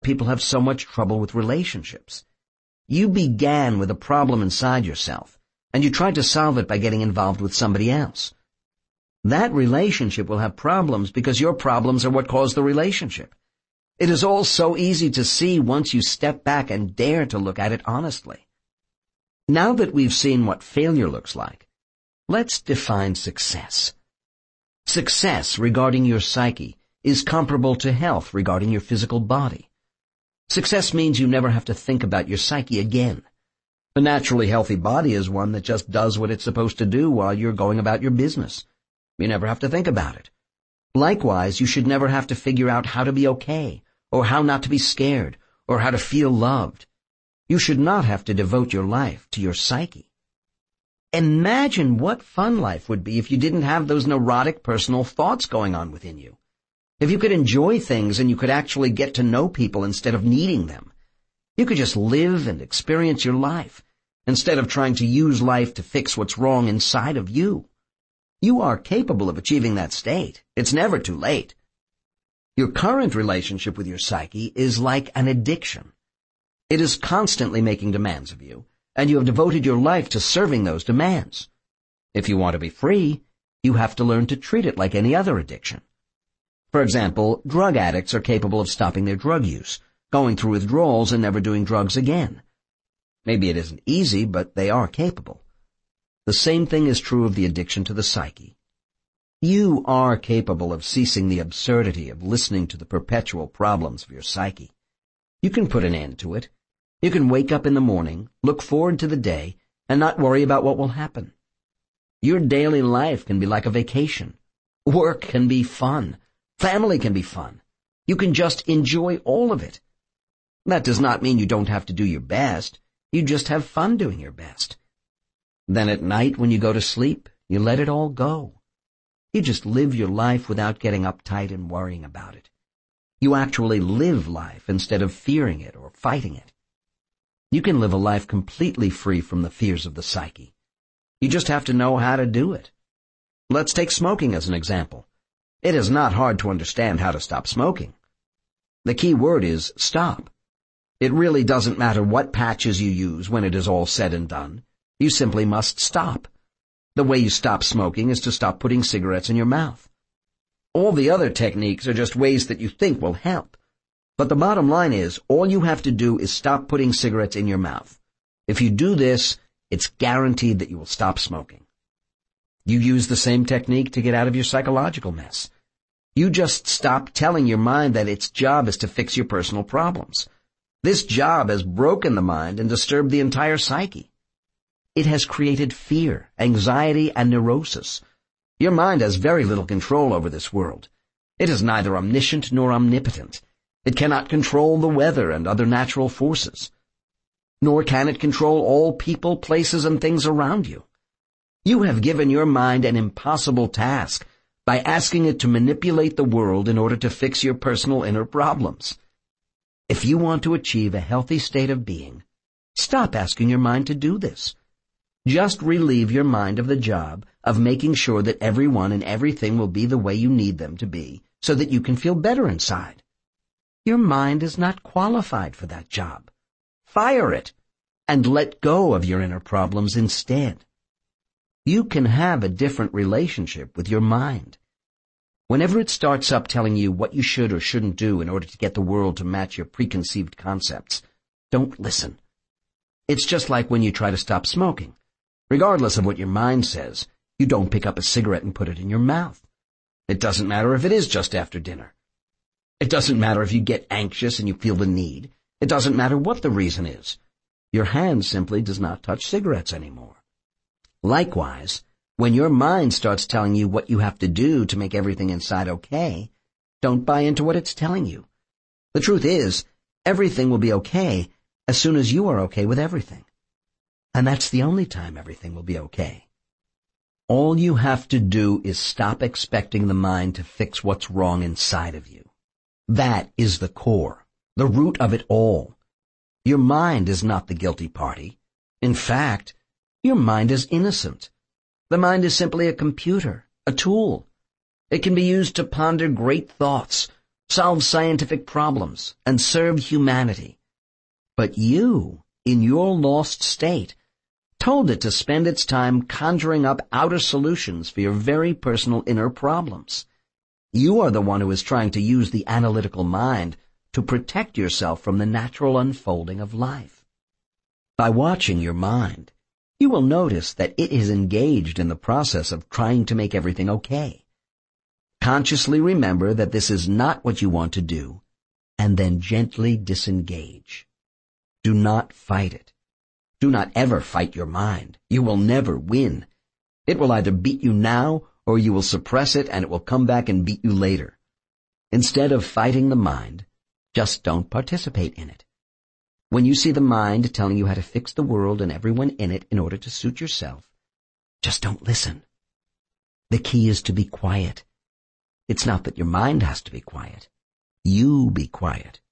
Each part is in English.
people have so much trouble with relationships. You began with a problem inside yourself, and you tried to solve it by getting involved with somebody else. That relationship will have problems because your problems are what caused the relationship. It is all so easy to see once you step back and dare to look at it honestly. Now that we've seen what failure looks like, let's define success. Success regarding your psyche is comparable to health regarding your physical body. Success means you never have to think about your psyche again. A naturally healthy body is one that just does what it's supposed to do while you're going about your business. You never have to think about it. Likewise, you should never have to figure out how to be okay, or how not to be scared, or how to feel loved. You should not have to devote your life to your psyche. Imagine what fun life would be if you didn't have those neurotic personal thoughts going on within you. If you could enjoy things and you could actually get to know people instead of needing them. You could just live and experience your life instead of trying to use life to fix what's wrong inside of you. You are capable of achieving that state. It's never too late. Your current relationship with your psyche is like an addiction. It is constantly making demands of you, and you have devoted your life to serving those demands. If you want to be free, you have to learn to treat it like any other addiction. For example, drug addicts are capable of stopping their drug use, going through withdrawals and never doing drugs again. Maybe it isn't easy, but they are capable. The same thing is true of the addiction to the psyche. You are capable of ceasing the absurdity of listening to the perpetual problems of your psyche. You can put an end to it. You can wake up in the morning, look forward to the day, and not worry about what will happen. Your daily life can be like a vacation. Work can be fun. Family can be fun. You can just enjoy all of it. That does not mean you don't have to do your best. You just have fun doing your best. Then at night when you go to sleep, you let it all go. You just live your life without getting uptight and worrying about it. You actually live life instead of fearing it or fighting it. You can live a life completely free from the fears of the psyche. You just have to know how to do it. Let's take smoking as an example. It is not hard to understand how to stop smoking. The key word is stop. It really doesn't matter what patches you use when it is all said and done. You simply must stop. The way you stop smoking is to stop putting cigarettes in your mouth. All the other techniques are just ways that you think will help. But the bottom line is, all you have to do is stop putting cigarettes in your mouth. If you do this, it's guaranteed that you will stop smoking. You use the same technique to get out of your psychological mess. You just stop telling your mind that its job is to fix your personal problems. This job has broken the mind and disturbed the entire psyche. It has created fear, anxiety, and neurosis. Your mind has very little control over this world. It is neither omniscient nor omnipotent. It cannot control the weather and other natural forces. Nor can it control all people, places, and things around you. You have given your mind an impossible task by asking it to manipulate the world in order to fix your personal inner problems. If you want to achieve a healthy state of being, stop asking your mind to do this. Just relieve your mind of the job of making sure that everyone and everything will be the way you need them to be so that you can feel better inside. Your mind is not qualified for that job. Fire it and let go of your inner problems instead. You can have a different relationship with your mind. Whenever it starts up telling you what you should or shouldn't do in order to get the world to match your preconceived concepts, don't listen. It's just like when you try to stop smoking. Regardless of what your mind says, you don't pick up a cigarette and put it in your mouth. It doesn't matter if it is just after dinner. It doesn't matter if you get anxious and you feel the need. It doesn't matter what the reason is. Your hand simply does not touch cigarettes anymore. Likewise, when your mind starts telling you what you have to do to make everything inside okay, don't buy into what it's telling you. The truth is, everything will be okay as soon as you are okay with everything. And that's the only time everything will be okay. All you have to do is stop expecting the mind to fix what's wrong inside of you. That is the core, the root of it all. Your mind is not the guilty party. In fact, your mind is innocent. The mind is simply a computer, a tool. It can be used to ponder great thoughts, solve scientific problems, and serve humanity. But you, in your lost state, told it to spend its time conjuring up outer solutions for your very personal inner problems. You are the one who is trying to use the analytical mind to protect yourself from the natural unfolding of life. By watching your mind, you will notice that it is engaged in the process of trying to make everything okay. Consciously remember that this is not what you want to do, and then gently disengage. Do not fight it. Do not ever fight your mind. You will never win. It will either beat you now, or you will suppress it and it will come back and beat you later. Instead of fighting the mind, just don't participate in it. When you see the mind telling you how to fix the world and everyone in it in order to suit yourself, just don't listen. The key is to be quiet. It's not that your mind has to be quiet. You be quiet.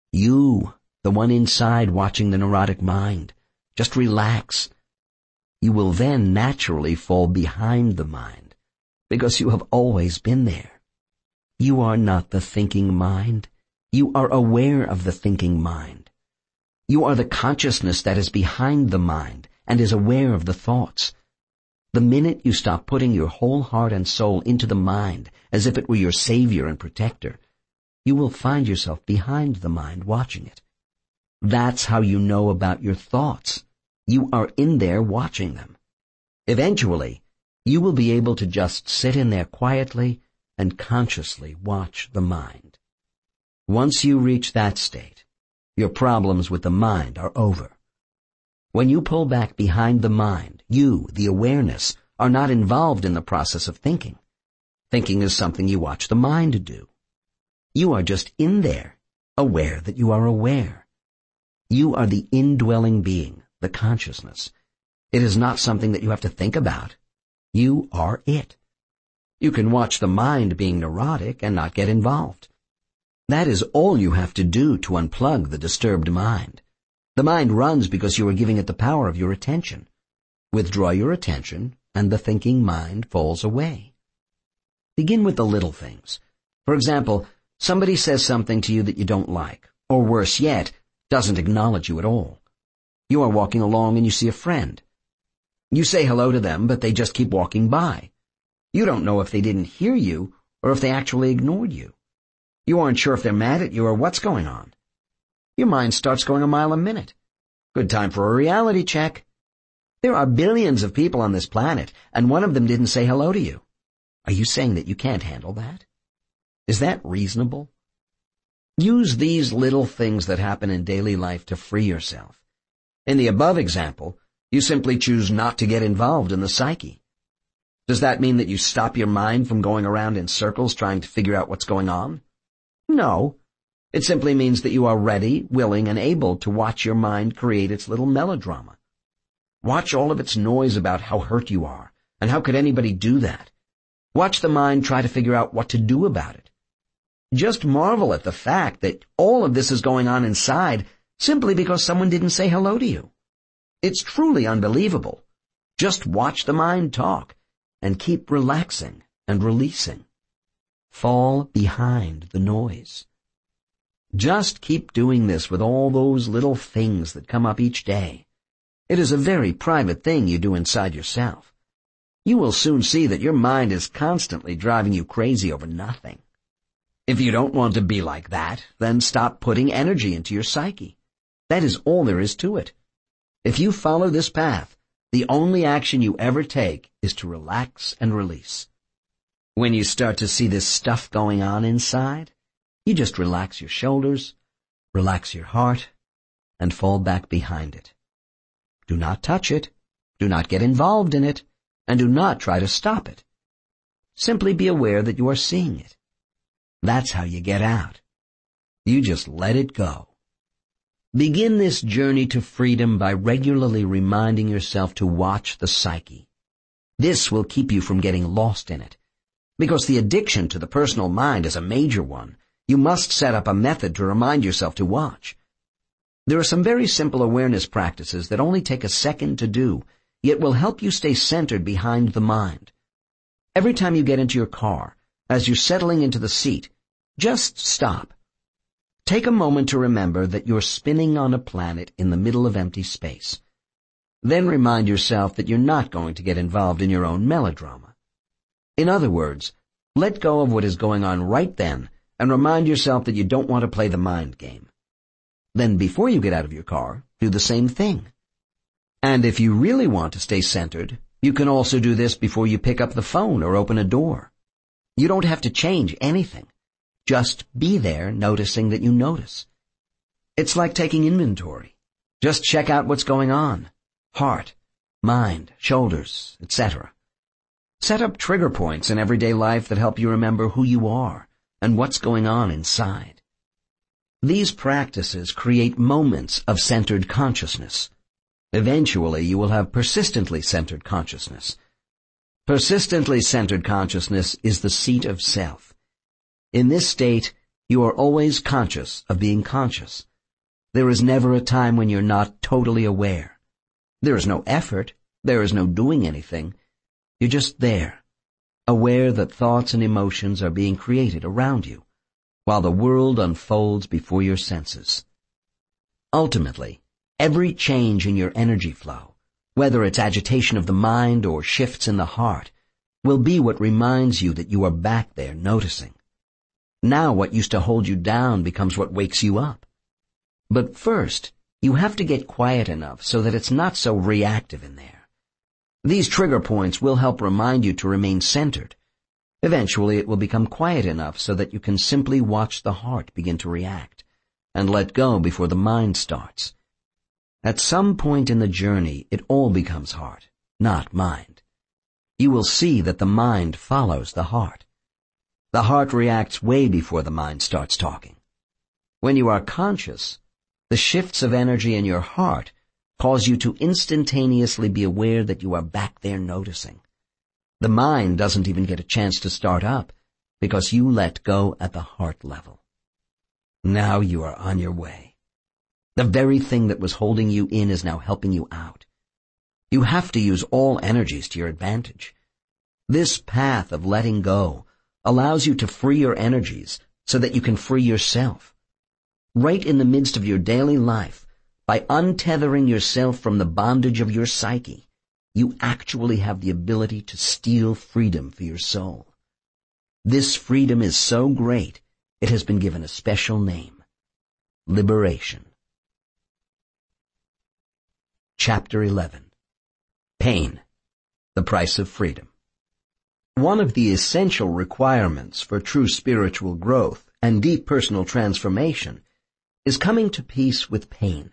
You, the one inside watching the neurotic mind. Just relax. You will then naturally fall behind the mind, because you have always been there. You are not the thinking mind. You are aware of the thinking mind. You are the consciousness that is behind the mind and is aware of the thoughts. The minute you stop putting your whole heart and soul into the mind as if it were your savior and protector, you will find yourself behind the mind watching it. That's how you know about your thoughts. You are in there watching them. Eventually, you will be able to just sit in there quietly and consciously watch the mind. Once you reach that state, your problems with the mind are over. When you pull back behind the mind, you, the awareness, are not involved in the process of thinking. Thinking is something you watch the mind do. You are just in there, aware that you are aware. You are the indwelling being, the consciousness. It is not something that you have to think about. You are it. You can watch the mind being neurotic and not get involved. That is all you have to do to unplug the disturbed mind. The mind runs because you are giving it the power of your attention. Withdraw your attention, and the thinking mind falls away. Begin with the little things. For example, somebody says something to you that you don't like, or worse yet, doesn't acknowledge you at all. You are walking along and you see a friend. You say hello to them, but they just keep walking by. You don't know if they didn't hear you or if they actually ignored you. You aren't sure if they're mad at you or what's going on. Your mind starts going a mile a minute. Good time for a reality check. There are billions of people on this planet, and one of them didn't say hello to you. Are you saying that you can't handle that? Is that reasonable? Use these little things that happen in daily life to free yourself. In the above example, you simply choose not to get involved in the psyche. Does that mean that you stop your mind from going around in circles trying to figure out what's going on? No. It simply means that you are ready, willing, and able to watch your mind create its little melodrama. Watch all of its noise about how hurt you are, and how could anybody do that. Watch the mind try to figure out what to do about it. Just marvel at the fact that all of this is going on inside simply because someone didn't say hello to you. It's truly unbelievable. Just watch the mind talk, and keep relaxing and releasing. Fall behind the noise. Just keep doing this with all those little things that come up each day. It is a very private thing you do inside yourself. You will soon see that your mind is constantly driving you crazy over nothing. If you don't want to be like that, then stop putting energy into your psyche. That is all there is to it. If you follow this path, the only action you ever take is to relax and release. When you start to see this stuff going on inside, you just relax your shoulders, relax your heart, and fall back behind it. Do not touch it, do not get involved in it, and do not try to stop it. Simply be aware that you are seeing it. That's how you get out. You just let it go. Begin this journey to freedom by regularly reminding yourself to watch the psyche. This will keep you from getting lost in it. Because the addiction to the personal mind is a major one, you must set up a method to remind yourself to watch. There are some very simple awareness practices that only take a second to do, yet will help you stay centered behind the mind. Every time you get into your car, as you're settling into the seat, Just stop. Take a moment to remember that you're spinning on a planet in the middle of empty space. Then remind yourself that you're not going to get involved in your own melodrama. In other words, let go of what is going on right then and remind yourself that you don't want to play the mind game. Then before you get out of your car, do the same thing. And if you really want to stay centered, you can also do this before you pick up the phone or open a door. You don't have to change anything. Just be there, noticing that you notice. It's like taking inventory. Just check out what's going on. Heart, mind, shoulders, etc. Set up trigger points in everyday life that help you remember who you are and what's going on inside. These practices create moments of centered consciousness. Eventually, you will have persistently centered consciousness. Persistently centered consciousness is the seat of self. In this state, you are always conscious of being conscious. There is never a time when you're not totally aware. There is no effort. There is no doing anything. You're just there, aware that thoughts and emotions are being created around you, while the world unfolds before your senses. Ultimately, every change in your energy flow, whether it's agitation of the mind or shifts in the heart, will be what reminds you that you are back there noticing. Now what used to hold you down becomes what wakes you up. But first, you have to get quiet enough so that it's not so reactive in there. These trigger points will help remind you to remain centered. Eventually it will become quiet enough so that you can simply watch the heart begin to react and let go before the mind starts. At some point in the journey, it all becomes heart, not mind. You will see that the mind follows the heart. The heart reacts way before the mind starts talking. When you are conscious, the shifts of energy in your heart cause you to instantaneously be aware that you are back there noticing. The mind doesn't even get a chance to start up because you let go at the heart level. Now you are on your way. The very thing that was holding you in is now helping you out. You have to use all energies to your advantage. This path of letting go allows you to free your energies so that you can free yourself. Right in the midst of your daily life, by untethering yourself from the bondage of your psyche, you actually have the ability to steal freedom for your soul. This freedom is so great, it has been given a special name: liberation. Chapter 11. Pain, the price of freedom. One of the essential requirements for true spiritual growth and deep personal transformation is coming to peace with pain.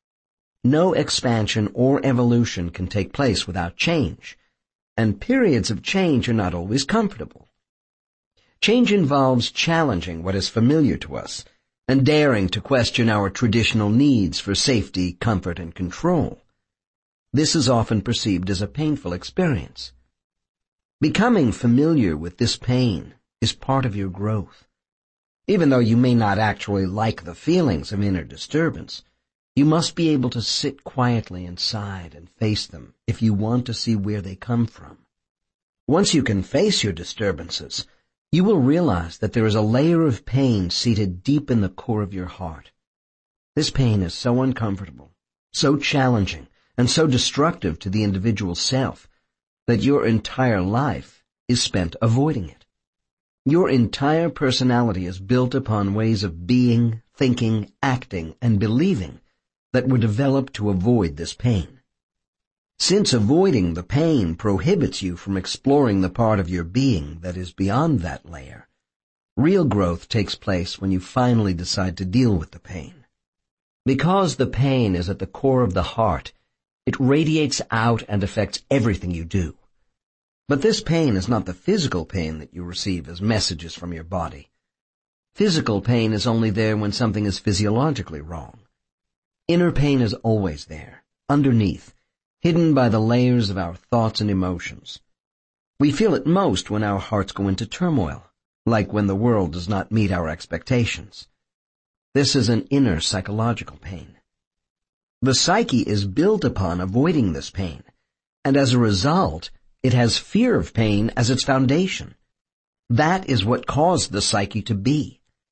No expansion or evolution can take place without change, and periods of change are not always comfortable. Change involves challenging what is familiar to us and daring to question our traditional needs for safety, comfort, and control. This is often perceived as a painful experience. Becoming familiar with this pain is part of your growth. Even though you may not actually like the feelings of inner disturbance, you must be able to sit quietly inside and face them if you want to see where they come from. Once you can face your disturbances, you will realize that there is a layer of pain seated deep in the core of your heart. This pain is so uncomfortable, so challenging, and so destructive to the individual self that your entire life is spent avoiding it. Your entire personality is built upon ways of being, thinking, acting, and believing that were developed to avoid this pain. Since avoiding the pain prohibits you from exploring the part of your being that is beyond that layer, real growth takes place when you finally decide to deal with the pain. Because the pain is at the core of the heart, it radiates out and affects everything you do. But this pain is not the physical pain that you receive as messages from your body. Physical pain is only there when something is physiologically wrong. Inner pain is always there, underneath, hidden by the layers of our thoughts and emotions. We feel it most when our hearts go into turmoil, like when the world does not meet our expectations. This is an inner psychological pain. The psyche is built upon avoiding this pain, and as a result, it has fear of pain as its foundation. That is what caused the psyche to be.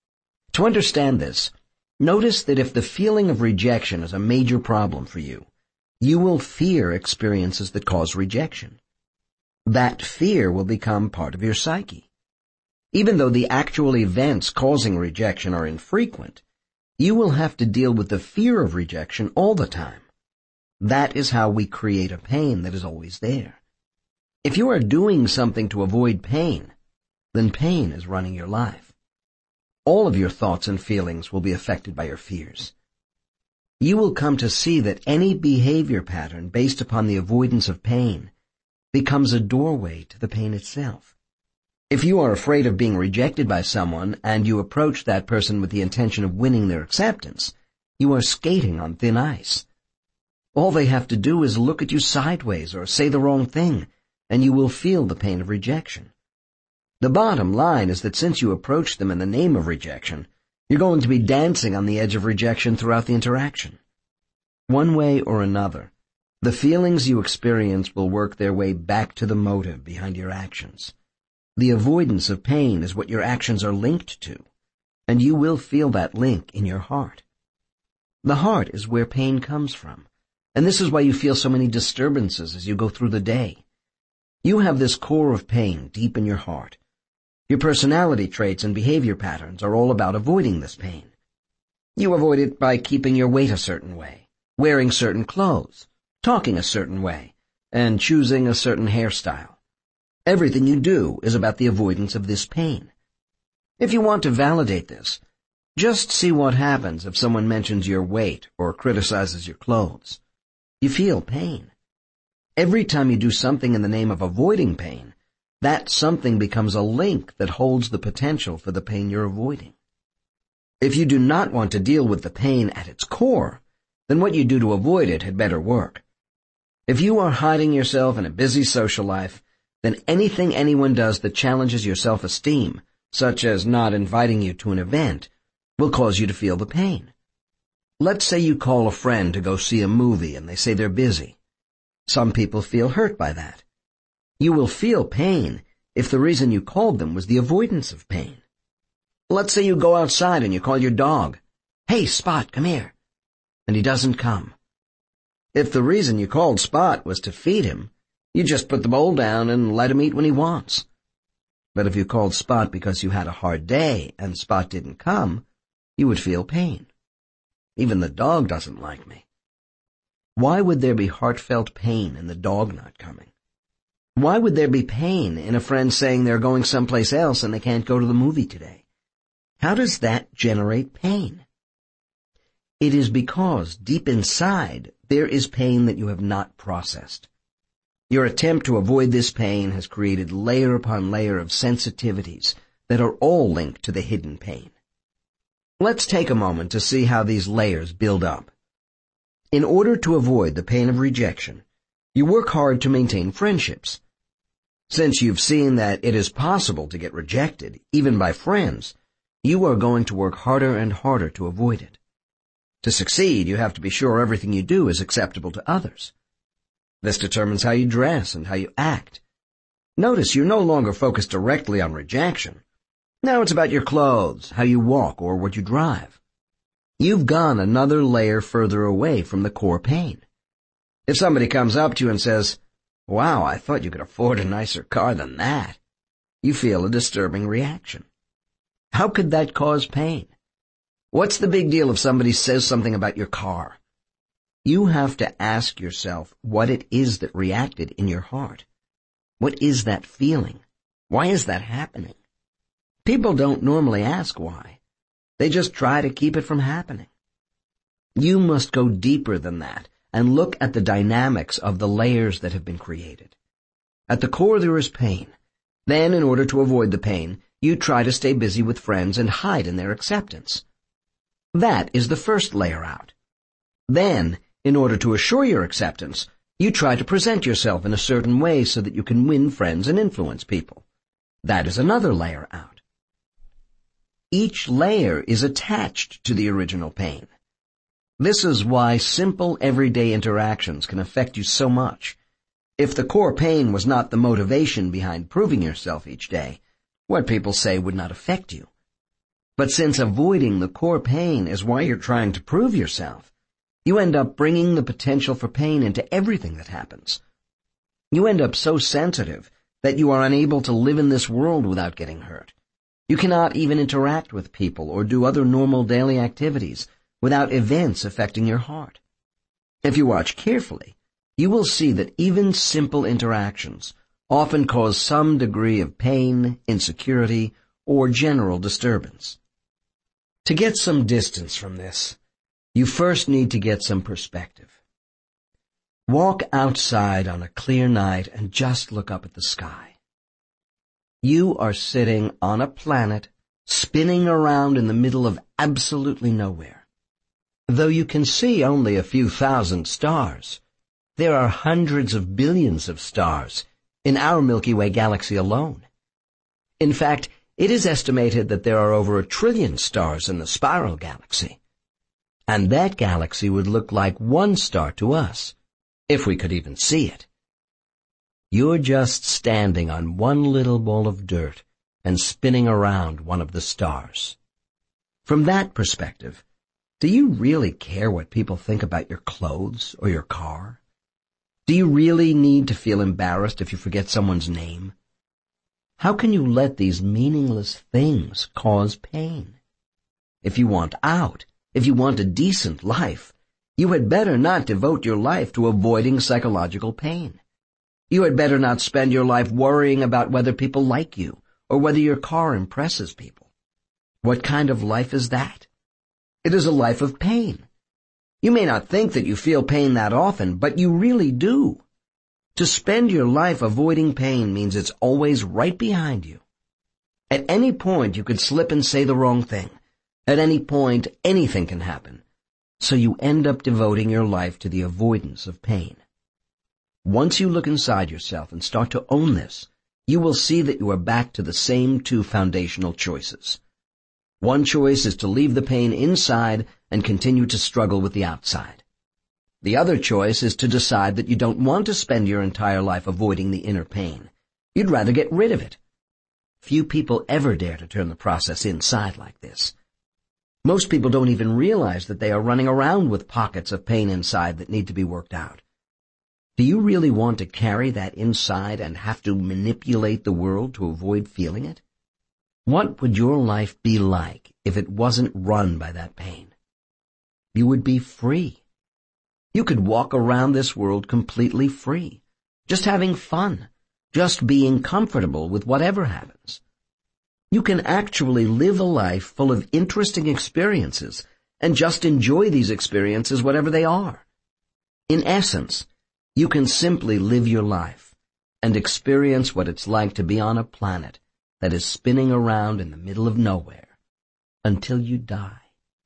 To understand this, notice that if the feeling of rejection is a major problem for you, you will fear experiences that cause rejection. That fear will become part of your psyche. Even though the actual events causing rejection are infrequent, you will have to deal with the fear of rejection all the time. That is how we create a pain that is always there. If you are doing something to avoid pain, then pain is running your life. All of your thoughts and feelings will be affected by your fears. You will come to see that any behavior pattern based upon the avoidance of pain becomes a doorway to the pain itself. If you are afraid of being rejected by someone and you approach that person with the intention of winning their acceptance, you are skating on thin ice. All they have to do is look at you sideways or say the wrong thing, and you will feel the pain of rejection. The bottom line is that since you approach them in the name of rejection, you're going to be dancing on the edge of rejection throughout the interaction. One way or another, the feelings you experience will work their way back to the motive behind your actions. The avoidance of pain is what your actions are linked to, and you will feel that link in your heart. The heart is where pain comes from, and this is why you feel so many disturbances as you go through the day. You have this core of pain deep in your heart. Your personality traits and behavior patterns are all about avoiding this pain. You avoid it by keeping your weight a certain way, wearing certain clothes, talking a certain way, and choosing a certain hairstyle. Everything you do is about the avoidance of this pain. If you want to validate this, just see what happens if someone mentions your weight or criticizes your clothes. You feel pain. Every time you do something in the name of avoiding pain, that something becomes a link that holds the potential for the pain you're avoiding. If you do not want to deal with the pain at its core, then what you do to avoid it had better work. If you are hiding yourself in a busy social life, then anything anyone does that challenges your self-esteem, such as not inviting you to an event, will cause you to feel the pain. Let's say you call a friend to go see a movie and they say they're busy. Some people feel hurt by that. You will feel pain if the reason you called them was the avoidance of pain. Let's say you go outside and you call your dog, "Hey, Spot, come here," and he doesn't come. If the reason you called Spot was to feed him, you just put the bowl down and let him eat when he wants. But if you called Spot because you had a hard day and Spot didn't come, you would feel pain. Even the dog doesn't like me. Why would there be heartfelt pain in the dog not coming? Why would there be pain in a friend saying they're going someplace else and they can't go to the movie today? How does that generate pain? It is because deep inside there is pain that you have not processed. Your attempt to avoid this pain has created layer upon layer of sensitivities that are all linked to the hidden pain. Let's take a moment to see how these layers build up. In order to avoid the pain of rejection, you work hard to maintain friendships. Since you've seen that it is possible to get rejected, even by friends, you are going to work harder and harder to avoid it. To succeed, you have to be sure everything you do is acceptable to others. This determines how you dress and how you act. Notice you're no longer focused directly on rejection. Now it's about your clothes, how you walk, or what you drive. You've gone another layer further away from the core pain. If somebody comes up to you and says, "Wow, I thought you could afford a nicer car than that," you feel a disturbing reaction. How could that cause pain? What's the big deal if somebody says something about your car? You have to ask yourself what it is that reacted in your heart. What is that feeling? Why is that happening? People don't normally ask why. They just try to keep it from happening. You must go deeper than that and look at the dynamics of the layers that have been created. At the core there is pain. Then, in order to avoid the pain, you try to stay busy with friends and hide in their acceptance. That is the first layer out. Then, in order to assure your acceptance, you try to present yourself in a certain way so that you can win friends and influence people. That is another layer out. Each layer is attached to the original pain. This is why simple everyday interactions can affect you so much. If the core pain was not the motivation behind proving yourself each day, what people say would not affect you. But since avoiding the core pain is why you're trying to prove yourself, you end up bringing the potential for pain into everything that happens. You end up so sensitive that you are unable to live in this world without getting hurt. You cannot even interact with people or do other normal daily activities without events affecting your heart. If you watch carefully, you will see that even simple interactions often cause some degree of pain, insecurity, or general disturbance. To get some distance from this, you first need to get some perspective. Walk outside on a clear night and just look up at the sky. You are sitting on a planet spinning around in the middle of absolutely nowhere. Though you can see only a few thousand stars, there are hundreds of billions of stars in our Milky Way galaxy alone. In fact, it is estimated that there are over 1 trillion stars in the spiral galaxy. And that galaxy would look like one star to us, if we could even see it. You're just standing on one little ball of dirt and spinning around one of the stars. From that perspective, do you really care what people think about your clothes or your car? Do you really need to feel embarrassed if you forget someone's name? How can you let these meaningless things cause pain? If you want out, if you want a decent life, you had better not devote your life to avoiding psychological pain. You had better not spend your life worrying about whether people like you or whether your car impresses people. What kind of life is that? It is a life of pain. You may not think that you feel pain that often, but you really do. To spend your life avoiding pain means it's always right behind you. At any point you could slip and say the wrong thing. At any point anything can happen. So you end up devoting your life to the avoidance of pain. Once you look inside yourself and start to own this, you will see that you are back to the same two foundational choices. One choice is to leave the pain inside and continue to struggle with the outside. The other choice is to decide that you don't want to spend your entire life avoiding the inner pain. You'd rather get rid of it. Few people ever dare to turn the process inside like this. Most people don't even realize that they are running around with pockets of pain inside that need to be worked out. Do you really want to carry that inside and have to manipulate the world to avoid feeling it? What would your life be like if it wasn't run by that pain? You would be free. You could walk around this world completely free, just having fun, just being comfortable with whatever happens. You can actually live a life full of interesting experiences and just enjoy these experiences whatever they are. In essence, you can simply live your life and experience what it's like to be on a planet that is spinning around in the middle of nowhere until you die.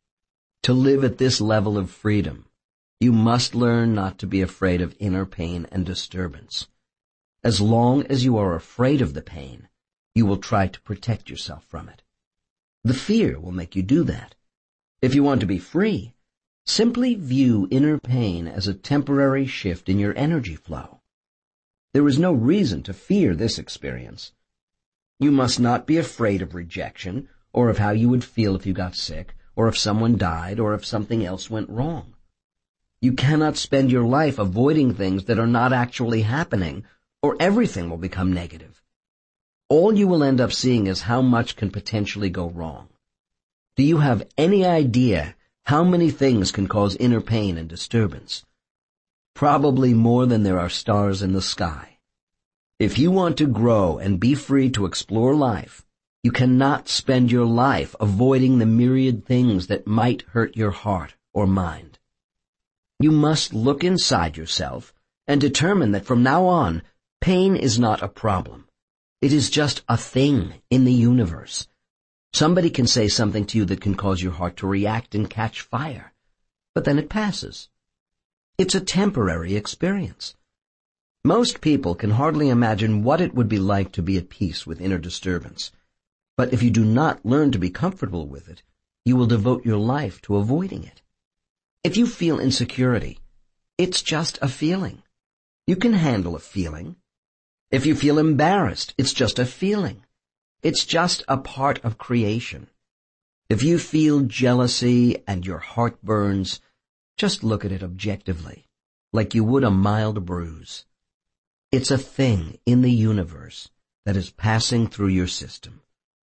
To live at this level of freedom, you must learn not to be afraid of inner pain and disturbance. As long as you are afraid of the pain, you will try to protect yourself from it. The fear will make you do that. If you want to be free, simply view inner pain as a temporary shift in your energy flow. There is no reason to fear this experience. You must not be afraid of rejection, or of how you would feel if you got sick, or if someone died, or if something else went wrong. You cannot spend your life avoiding things that are not actually happening, or everything will become negative. All you will end up seeing is how much can potentially go wrong. Do you have any idea how many things can cause inner pain and disturbance? Probably more than there are stars in the sky. If you want to grow and be free to explore life, you cannot spend your life avoiding the myriad things that might hurt your heart or mind. You must look inside yourself and determine that from now on, pain is not a problem. It is just a thing in the universe. Somebody can say something to you that can cause your heart to react and catch fire, but then it passes. It's a temporary experience. Most people can hardly imagine what it would be like to be at peace with inner disturbance. But if you do not learn to be comfortable with it, you will devote your life to avoiding it. If you feel insecurity, it's just a feeling. You can handle a feeling. If you feel embarrassed, it's just a feeling. It's just a part of creation. If you feel jealousy and your heart burns, just look at it objectively, like you would a mild bruise. It's a thing in the universe that is passing through your system.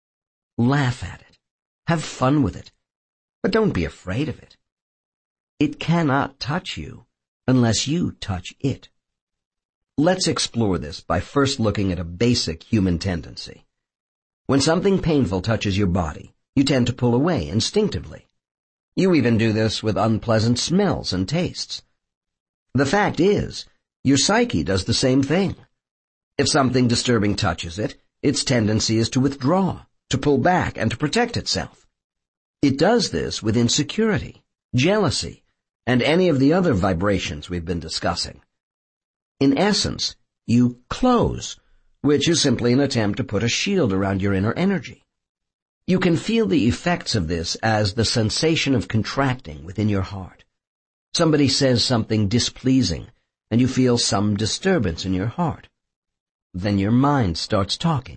Laugh at it. Have fun with it. But don't be afraid of it. It cannot touch you unless you touch it. Let's explore this by first looking at a basic human tendency. When something painful touches your body, you tend to pull away instinctively. You even do this with unpleasant smells and tastes. The fact is, your psyche does the same thing. If something disturbing touches it, its tendency is to withdraw, to pull back, and to protect itself. It does this with insecurity, jealousy, and any of the other vibrations we've been discussing. In essence, you close, which is simply an attempt to put a shield around your inner energy. You can feel the effects of this as the sensation of contracting within your heart. Somebody says something displeasing, and you feel some disturbance in your heart. Then your mind starts talking.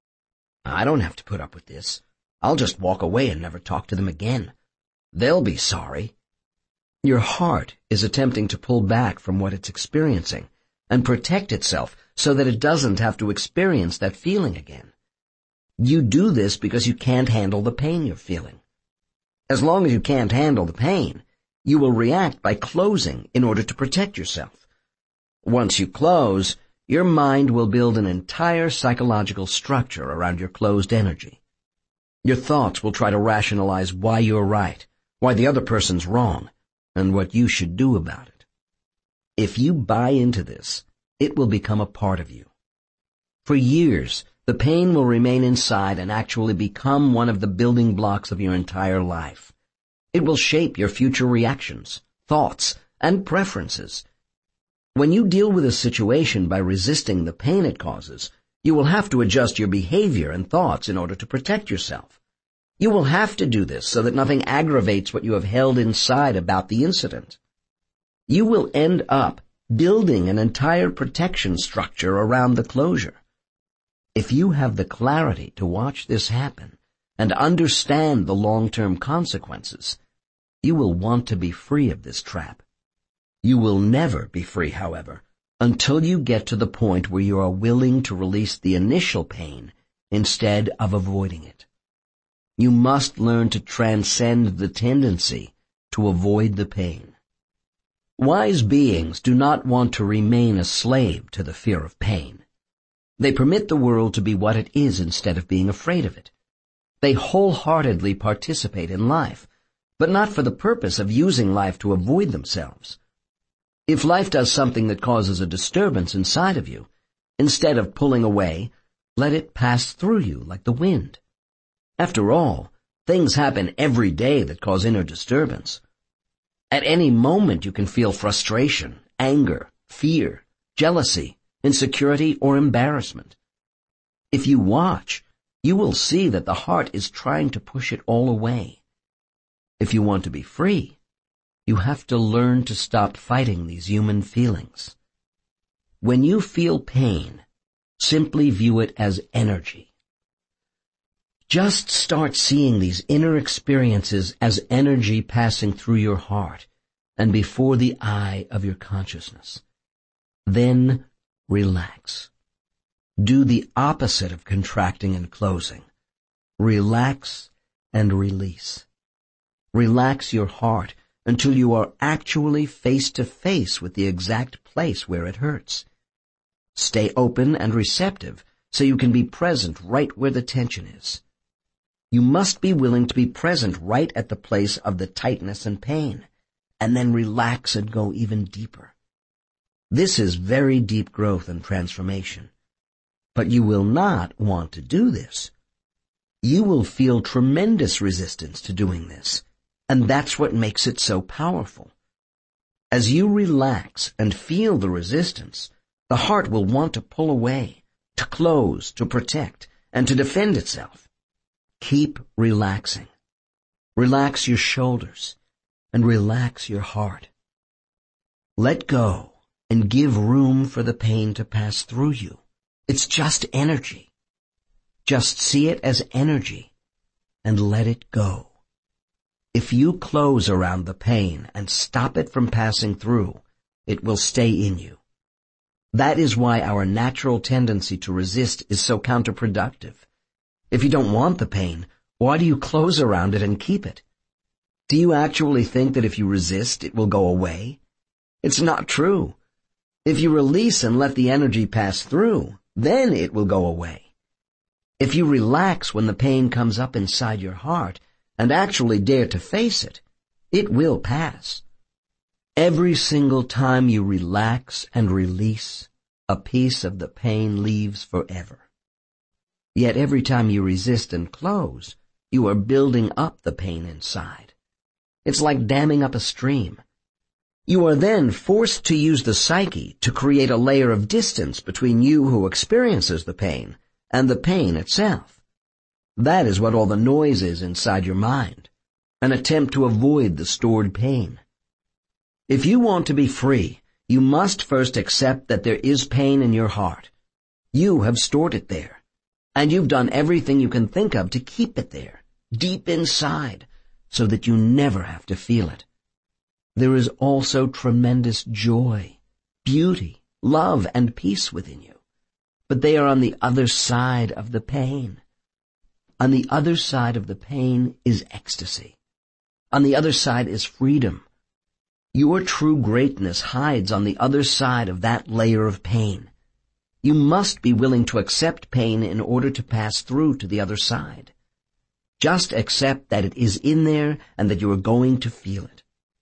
I don't have to put up with this. I'll just walk away and never talk to them again. They'll be sorry. Your heart is attempting to pull back from what it's experiencing and protect itself so that it doesn't have to experience that feeling again. You do this because you can't handle the pain you're feeling. As long as you can't handle the pain, you will react by closing in order to protect yourself. Once you close, your mind will build an entire psychological structure around your closed energy. Your thoughts will try to rationalize why you're right, why the other person's wrong, and what you should do about it. If you buy into this, it will become a part of you. For years, the pain will remain inside and actually become one of the building blocks of your entire life. It will shape your future reactions, thoughts, and preferences. When you deal with a situation by resisting the pain it causes, you will have to adjust your behavior and thoughts in order to protect yourself. You will have to do this so that nothing aggravates what you have held inside about the incident. You will end up building an entire protection structure around the closure. If you have the clarity to watch this happen and understand the long-term consequences, you will want to be free of this trap. You will never be free, however, until you get to the point where you are willing to release the initial pain instead of avoiding it. You must learn to transcend the tendency to avoid the pain. Wise beings do not want to remain a slave to the fear of pain. They permit the world to be what it is instead of being afraid of it. They wholeheartedly participate in life, but not for the purpose of using life to avoid themselves. If life does something that causes a disturbance inside of you, instead of pulling away, let it pass through you like the wind. After all, things happen every day that cause inner disturbance. At any moment you can feel frustration, anger, fear, jealousy, insecurity, or embarrassment. If you watch, you will see that the heart is trying to push it all away. If you want to be free, you have to learn to stop fighting these human feelings. When you feel pain, simply view it as energy. Just start seeing these inner experiences as energy passing through your heart and before the eye of your consciousness. Then relax. Do the opposite of contracting and closing. Relax and release. Relax your heart until you are actually face to face with the exact place where it hurts. Stay open and receptive so you can be present right where the tension is. You must be willing to be present right at the place of the tightness and pain, and then relax and go even deeper. This is very deep growth and transformation. But you will not want to do this. You will feel tremendous resistance to doing this, and that's what makes it so powerful. As you relax and feel the resistance, the heart will want to pull away, to close, to protect, and to defend itself. Keep relaxing. Relax your shoulders and relax your heart. Let go and give room for the pain to pass through you. It's just energy. Just see it as energy and let it go. If you close around the pain and stop it from passing through, it will stay in you. That is why our natural tendency to resist is so counterproductive. If you don't want the pain, why do you close around it and keep it? Do you actually think that if you resist, it will go away? It's not true. If you release and let the energy pass through, then it will go away. If you relax when the pain comes up inside your heart and actually dare to face it, it will pass. Every single time you relax and release, a piece of the pain leaves forever. Yet every time you resist and close, you are building up the pain inside. It's like damming up a stream. You are then forced to use the psyche to create a layer of distance between you who experiences the pain and the pain itself. That is what all the noise is inside your mind, an attempt to avoid the stored pain. If you want to be free, you must first accept that there is pain in your heart. You have stored it there, and you've done everything you can think of to keep it there, deep inside, so that you never have to feel it. There is also tremendous joy, beauty, love, and peace within you. But they are on the other side of the pain. On the other side of the pain is ecstasy. On the other side is freedom. Your true greatness hides on the other side of that layer of pain. You must be willing to accept pain in order to pass through to the other side. Just accept that it is in there and that you are going to feel it.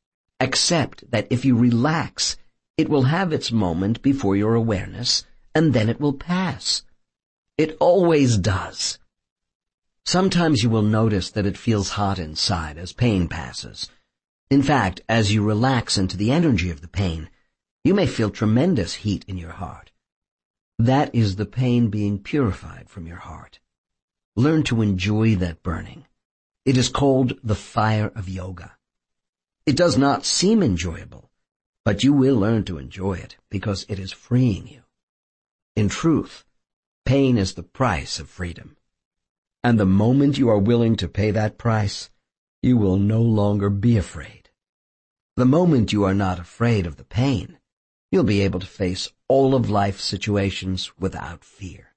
Accept that if you relax, it will have its moment before your awareness, and then it will pass. It always does. Sometimes you will notice that it feels hot inside as pain passes. In fact, as you relax into the energy of the pain, you may feel tremendous heat in your heart. That is the pain being purified from your heart. Learn to enjoy that burning. It is called the fire of yoga. It does not seem enjoyable, but you will learn to enjoy it because it is freeing you. In truth, pain is the price of freedom. And the moment you are willing to pay that price, you will no longer be afraid. The moment you are not afraid of the pain, you'll be able to face all of life's situations without fear.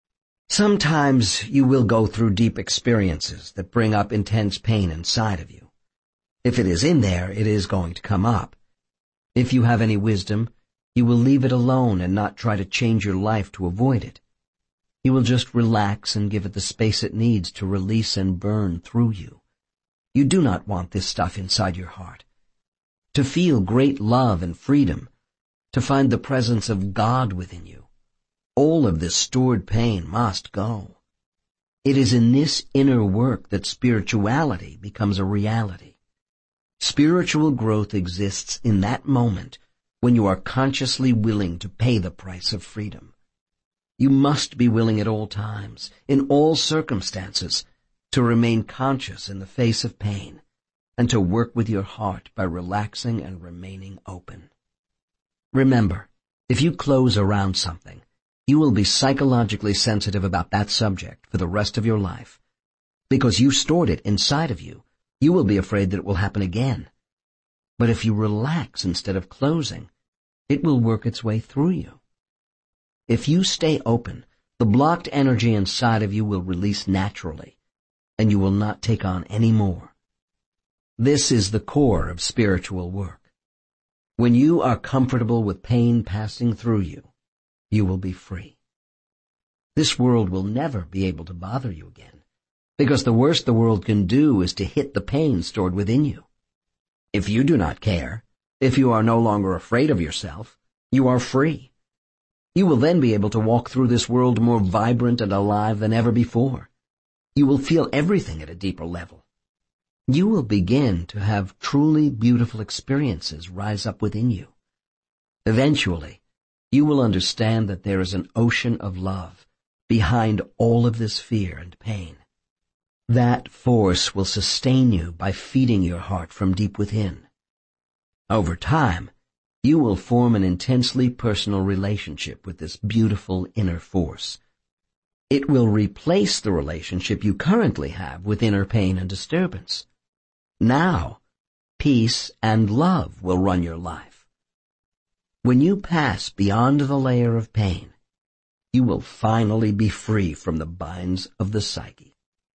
Sometimes you will go through deep experiences that bring up intense pain inside of you. If it is in there, it is going to come up. If you have any wisdom, you will leave it alone and not try to change your life to avoid it. You will just relax and give it the space it needs to release and burn through you. You do not want this stuff inside your heart. To feel great love and freedom, to find the presence of God within you, all of this stored pain must go. It is in this inner work that spirituality becomes a reality. Spiritual growth exists in that moment when you are consciously willing to pay the price of freedom. You must be willing at all times, in all circumstances, to remain conscious in the face of pain, and to work with your heart by relaxing and remaining open. Remember, if you close around something, you will be psychologically sensitive about that subject for the rest of your life. Because you stored it inside of you, you will be afraid that it will happen again. But if you relax instead of closing, it will work its way through you. If you stay open, the blocked energy inside of you will release naturally, and you will not take on any more. This is the core of spiritual work. When you are comfortable with pain passing through you, you will be free. This world will never be able to bother you again, because the worst the world can do is to hit the pain stored within you. If you do not care, if you are no longer afraid of yourself, you are free. You will then be able to walk through this world more vibrant and alive than ever before. You will feel everything at a deeper level. You will begin to have truly beautiful experiences rise up within you. Eventually, you will understand that there is an ocean of love behind all of this fear and pain. That force will sustain you by feeding your heart from deep within. Over time, you will form an intensely personal relationship with this beautiful inner force. It will replace the relationship you currently have with inner pain and disturbance. Now, peace and love will run your life. When you pass beyond the layer of pain, you will finally be free from the binds of the psyche.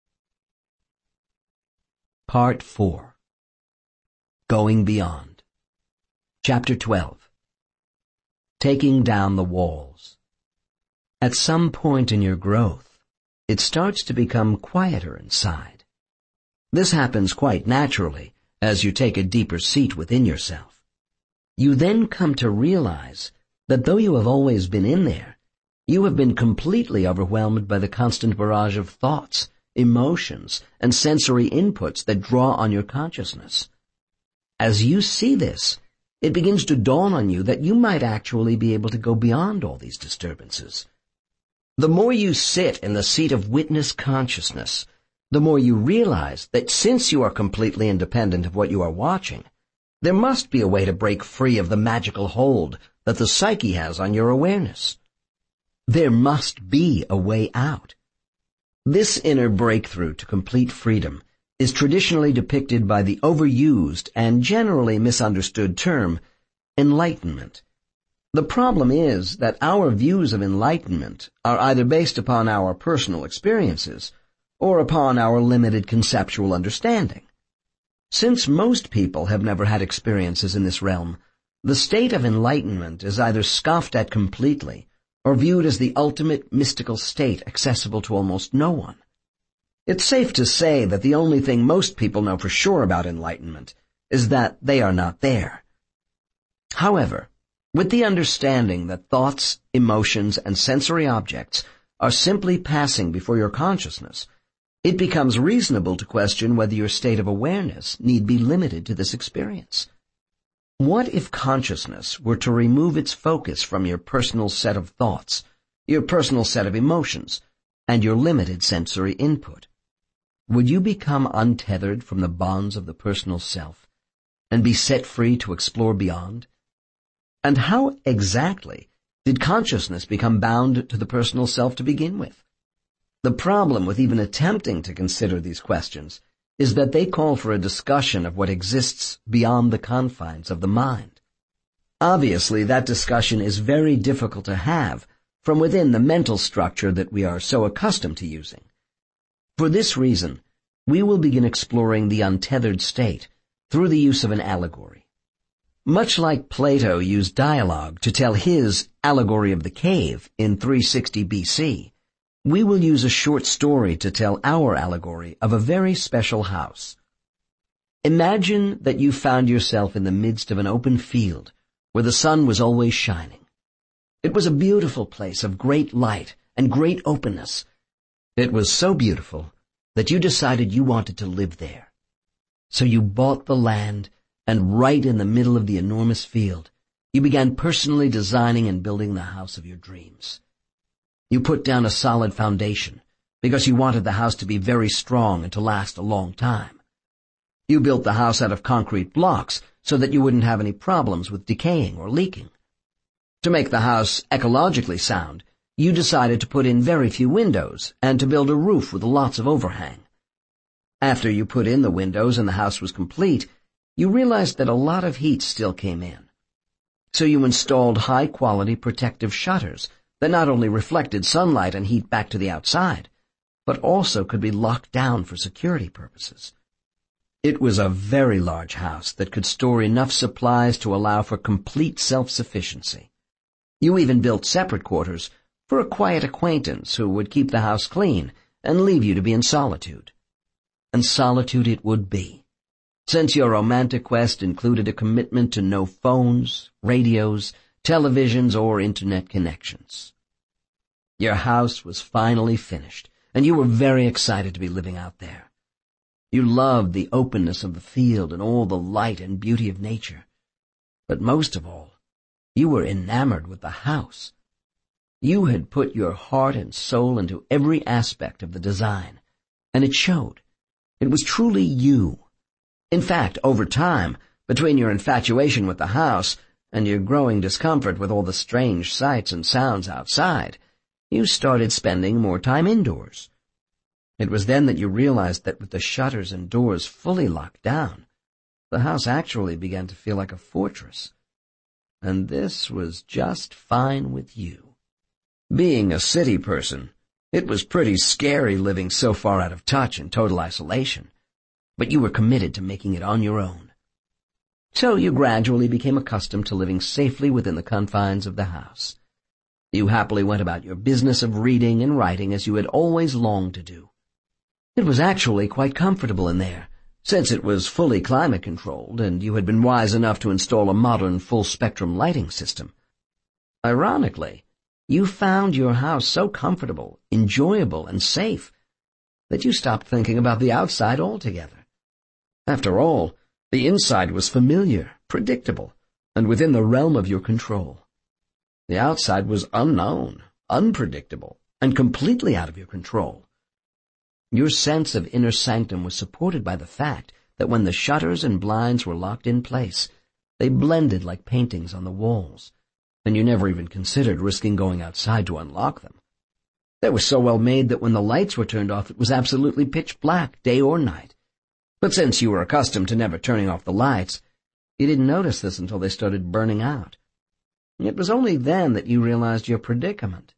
Part 4. Going Beyond. Chapter 12. Taking Down the Walls. At some point in your growth, it starts to become quieter inside. This happens quite naturally as you take a deeper seat within yourself. You then come to realize that though you have always been in there, you have been completely overwhelmed by the constant barrage of thoughts, emotions, and sensory inputs that draw on your consciousness. As you see this, it begins to dawn on you that you might actually be able to go beyond all these disturbances. The more you sit in the seat of witness consciousness, the more you realize that since you are completely independent of what you are watching, there must be a way to break free of the magical hold that the psyche has on your awareness. There must be a way out. This inner breakthrough to complete freedom is traditionally depicted by the overused and generally misunderstood term, enlightenment. The problem is that our views of enlightenment are either based upon our personal experiences or upon our limited conceptual understanding. Since most people have never had experiences in this realm, the state of enlightenment is either scoffed at completely or viewed as the ultimate mystical state accessible to almost no one. It's safe to say that the only thing most people know for sure about enlightenment is that they are not there. However, with the understanding that thoughts, emotions, and sensory objects are simply passing before your consciousness, it becomes reasonable to question whether your state of awareness need be limited to this experience. What if consciousness were to remove its focus from your personal set of thoughts, your personal set of emotions, and your limited sensory input? Would you become untethered from the bonds of the personal self and be set free to explore beyond? And how exactly did consciousness become bound to the personal self to begin with? The problem with even attempting to consider these questions is that they call for a discussion of what exists beyond the confines of the mind. Obviously, that discussion is very difficult to have from within the mental structure that we are so accustomed to using. For this reason, we will begin exploring the untethered state through the use of an allegory. Much like Plato used dialogue to tell his allegory of the cave in 360 BC, we will use a short story to tell our allegory of a very special house. Imagine that you found yourself in the midst of an open field where the sun was always shining. It was a beautiful place of great light and great openness. It was so beautiful that you decided you wanted to live there. So you bought the land, and right in the middle of the enormous field, you began personally designing and building the house of your dreams. You put down a solid foundation because you wanted the house to be very strong and to last a long time. You built the house out of concrete blocks so that you wouldn't have any problems with decaying or leaking. To make the house ecologically sound, you decided to put in very few windows and to build a roof with lots of overhang. After you put in the windows and the house was complete, you realized that a lot of heat still came in. So you installed high-quality protective shutters that not only reflected sunlight and heat back to the outside, but also could be locked down for security purposes. It was a very large house that could store enough supplies to allow for complete self-sufficiency. You even built separate quarters for a quiet acquaintance who would keep the house clean and leave you to be in solitude. And solitude it would be, since your romantic quest included a commitment to no phones, radios, televisions, or internet connections. Your house was finally finished, and you were very excited to be living out there. You loved the openness of the field and all the light and beauty of nature. But most of all, you were enamored with the house. You had put your heart and soul into every aspect of the design, and it showed. It was truly you. In fact, over time, between your infatuation with the house and your growing discomfort with all the strange sights and sounds outside, you started spending more time indoors. It was then that you realized that with the shutters and doors fully locked down, the house actually began to feel like a fortress. And this was just fine with you. Being a city person, it was pretty scary living so far out of touch in total isolation, but you were committed to making it on your own. So you gradually became accustomed to living safely within the confines of the house. You happily went about your business of reading and writing as you had always longed to do. It was actually quite comfortable in there, since it was fully climate-controlled and you had been wise enough to install a modern full-spectrum lighting system. Ironically, you found your house so comfortable, enjoyable, and safe that you stopped thinking about the outside altogether. After all, the inside was familiar, predictable, and within the realm of your control. The outside was unknown, unpredictable, and completely out of your control. Your sense of inner sanctum was supported by the fact that when the shutters and blinds were locked in place, they blended like paintings on the walls, and you never even considered risking going outside to unlock them. They were so well made that when the lights were turned off, it was absolutely pitch black, day or night. But since you were accustomed to never turning off the lights, you didn't notice this until they started burning out. It was only then that you realized your predicament.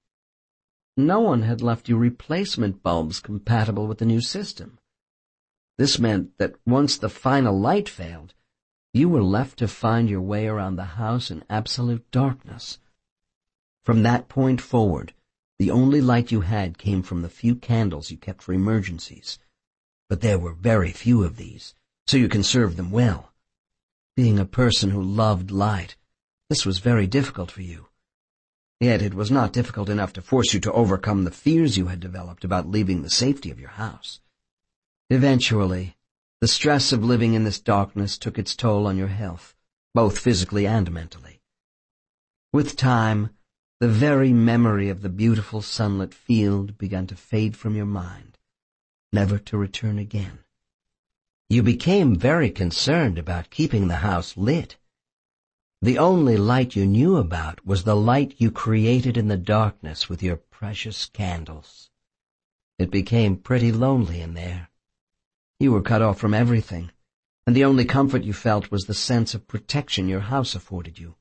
No one had left you replacement bulbs compatible with the new system. This meant that once the final light failed, you were left to find your way around the house in absolute darkness. From that point forward, the only light you had came from the few candles you kept for emergencies. But there were very few of these, so you conserved them well. Being a person who loved light, this was very difficult for you. Yet it was not difficult enough to force you to overcome the fears you had developed about leaving the safety of your house. Eventually, the stress of living in this darkness took its toll on your health, both physically and mentally. With time, the very memory of the beautiful sunlit field began to fade from your mind, never to return again. You became very concerned about keeping the house lit. The only light you knew about was the light you created in the darkness with your precious candles. It became pretty lonely in there. You were cut off from everything, and the only comfort you felt was the sense of protection your house afforded you.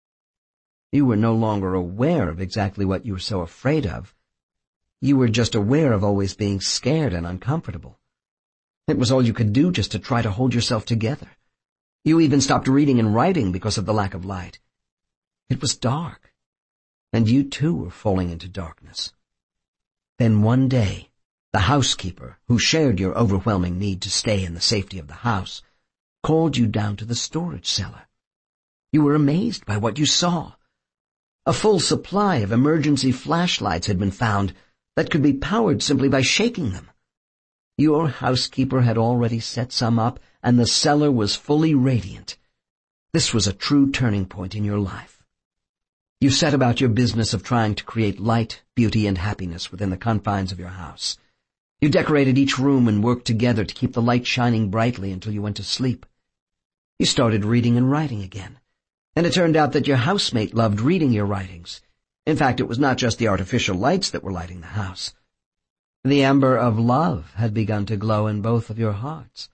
You were no longer aware of exactly what you were so afraid of. You were just aware of always being scared and uncomfortable. It was all you could do just to try to hold yourself together. You even stopped reading and writing because of the lack of light. It was dark, and you too were falling into darkness. Then one day, the housekeeper, who shared your overwhelming need to stay in the safety of the house, called you down to the storage cellar. You were amazed by what you saw. A full supply of emergency flashlights had been found that could be powered simply by shaking them. Your housekeeper had already set some up, and the cellar was fully radiant. This was a true turning point in your life. You set about your business of trying to create light, beauty, and happiness within the confines of your house. You decorated each room and worked together to keep the light shining brightly until you went to sleep. You started reading and writing again, and it turned out that your housemate loved reading your writings. In fact, it was not just the artificial lights that were lighting the house. The ember of love had begun to glow in both of your hearts.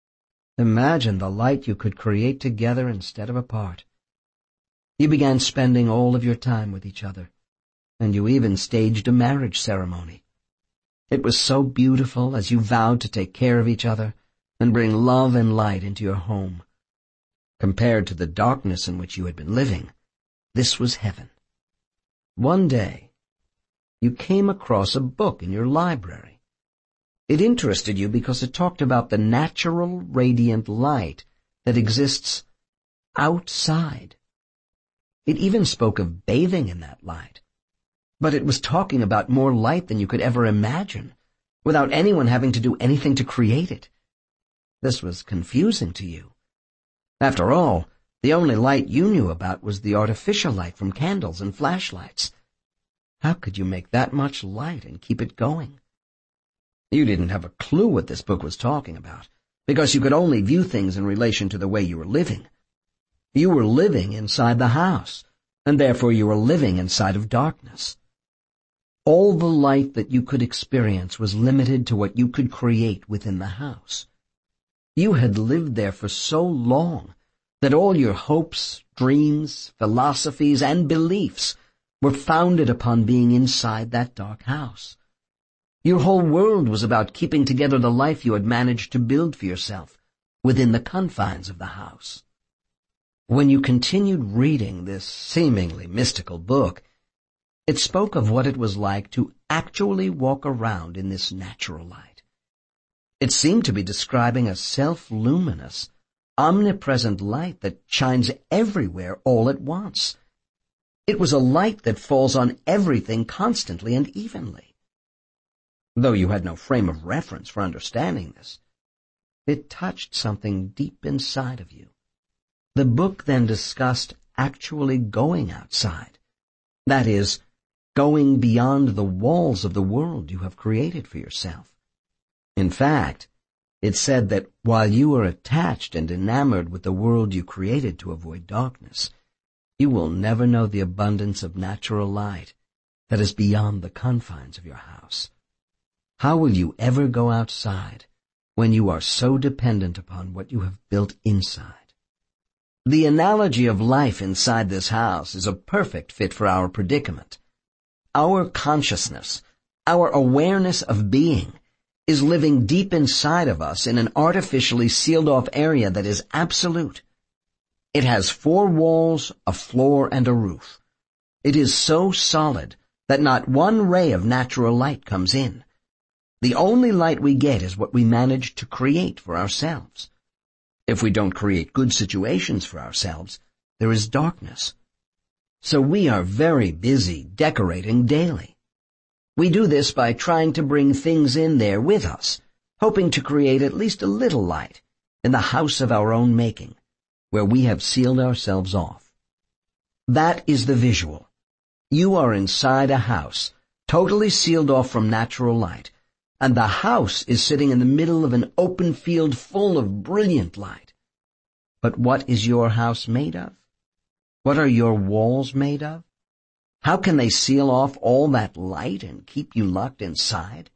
Imagine the light you could create together instead of apart. You began spending all of your time with each other, and you even staged a marriage ceremony. It was so beautiful as you vowed to take care of each other and bring love and light into your home. Compared to the darkness in which you had been living, this was heaven. One day, you came across a book in your library. It interested you because it talked about the natural radiant light that exists outside. It even spoke of bathing in that light. But it was talking about more light than you could ever imagine, without anyone having to do anything to create it. This was confusing to you. After all, the only light you knew about was the artificial light from candles and flashlights. How could you make that much light and keep it going? You didn't have a clue what this book was talking about, because you could only view things in relation to the way you were living. You were living inside the house, and therefore you were living inside of darkness. All the light that you could experience was limited to what you could create within the house. You had lived there for so long that all your hopes, dreams, philosophies, and beliefs were founded upon being inside that dark house. Your whole world was about keeping together the life you had managed to build for yourself within the confines of the house. When you continued reading this seemingly mystical book, it spoke of what it was like to actually walk around in this natural light. It seemed to be describing a self-luminous, omnipresent light that shines everywhere all at once. It was a light that falls on everything constantly and evenly. Though you had no frame of reference for understanding this, it touched something deep inside of you. The book then discussed actually going outside. That is, going beyond the walls of the world you have created for yourself. In fact, it said that while you are attached and enamored with the world you created to avoid darkness, you will never know the abundance of natural light that is beyond the confines of your house. How will you ever go outside when you are so dependent upon what you have built inside? The analogy of life inside this house is a perfect fit for our predicament. Our consciousness, our awareness of being, is living deep inside of us in an artificially sealed-off area that is absolute. It has 4 walls, a floor, and a roof. It is so solid that not one ray of natural light comes in. The only light we get is what we manage to create for ourselves. If we don't create good situations for ourselves, there is darkness. So we are very busy decorating daily. We do this by trying to bring things in there with us, hoping to create at least a little light in the house of our own making, where we have sealed ourselves off. That is the visual. You are inside a house, totally sealed off from natural light, and the house is sitting in the middle of an open field full of brilliant light. But what is your house made of? What are your walls made of? How can they seal off all that light and keep you locked inside?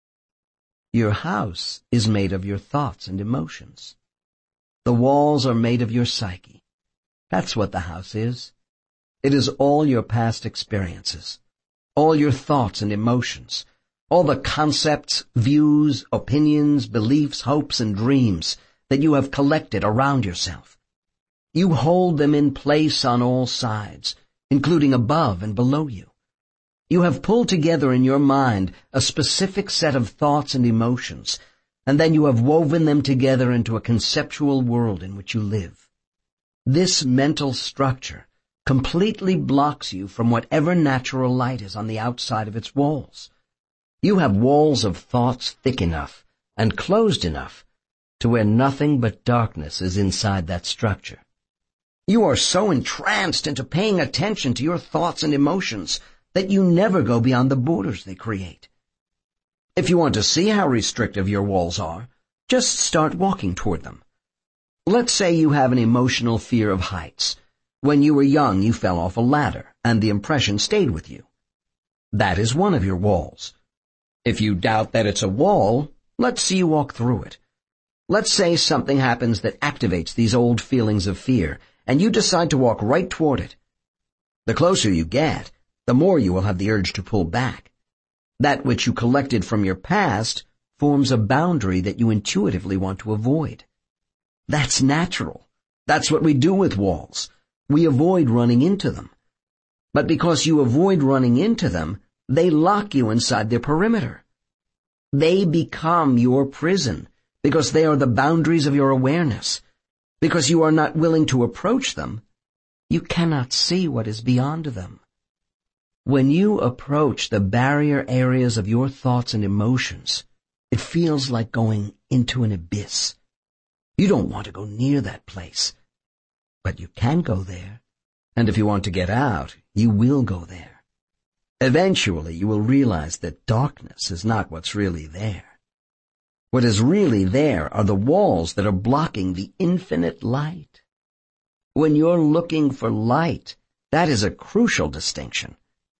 Your house is made of your thoughts and emotions. The walls are made of your psyche. That's what the house is. It is all your past experiences, all your thoughts and emotions, all the concepts, views, opinions, beliefs, hopes, and dreams that you have collected around yourself. You hold them in place on all sides, including above and below you. You have pulled together in your mind a specific set of thoughts and emotions, and then you have woven them together into a conceptual world in which you live. This mental structure completely blocks you from whatever natural light is on the outside of its walls. You have walls of thoughts thick enough and closed enough to where nothing but darkness is inside that structure. You are so entranced into paying attention to your thoughts and emotions that you never go beyond the borders they create. If you want to see how restrictive your walls are, just start walking toward them. Let's say you have an emotional fear of heights. When you were young, you fell off a ladder, and the impression stayed with you. That is one of your walls. If you doubt that it's a wall, let's see you walk through it. Let's say something happens that activates these old feelings of fear, and you decide to walk right toward it. The closer you get, the more you will have the urge to pull back. That which you collected from your past forms a boundary that you intuitively want to avoid. That's natural. That's what we do with walls. We avoid running into them. But because you avoid running into them, they lock you inside their perimeter. They become your prison because they are the boundaries of your awareness. Because you are not willing to approach them, you cannot see what is beyond them. When you approach the barrier areas of your thoughts and emotions, it feels like going into an abyss. You don't want to go near that place, but you can go there, and if you want to get out, you will go there. Eventually, you will realize that darkness is not what's really there. What is really there are the walls that are blocking the infinite light. When you're looking for light, that is a crucial distinction.